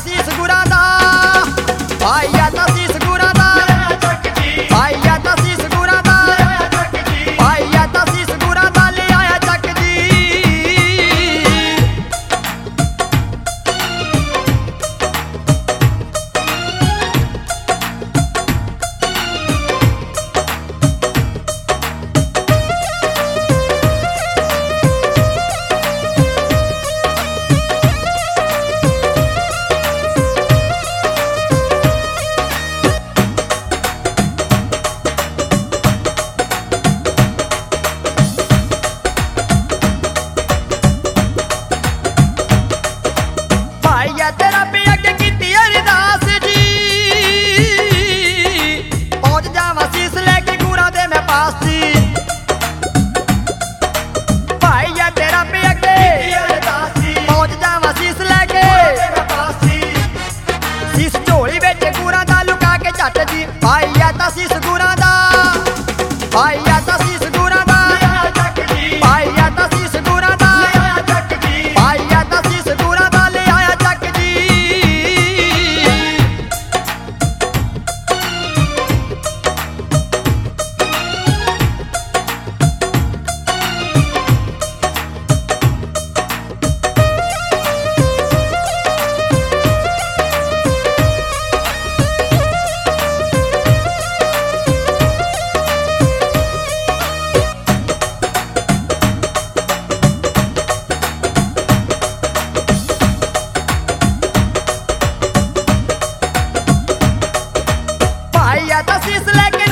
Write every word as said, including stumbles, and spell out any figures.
तसीस गुरा दा पाया तसीस गुरा दा पाया तसीस गुरा दा पाया तसीस गुरा दा ले आया चक जी। पाया तेरा पे अगे कीती अरदास जी पहुंच जावा शीस लेके गुरा दे मैं पास जी। पाया तेरा पे अगे पहुंच जावा शीस लेके शीस झोली बेच गुरा दा लुका के झट जी। पाया तसीस गुरा दा पाया तसीस गुरा दा पाया तसीस गुरा दा पाया तसीस गुरा दा ले आया चक जी। पाया तसीस लेके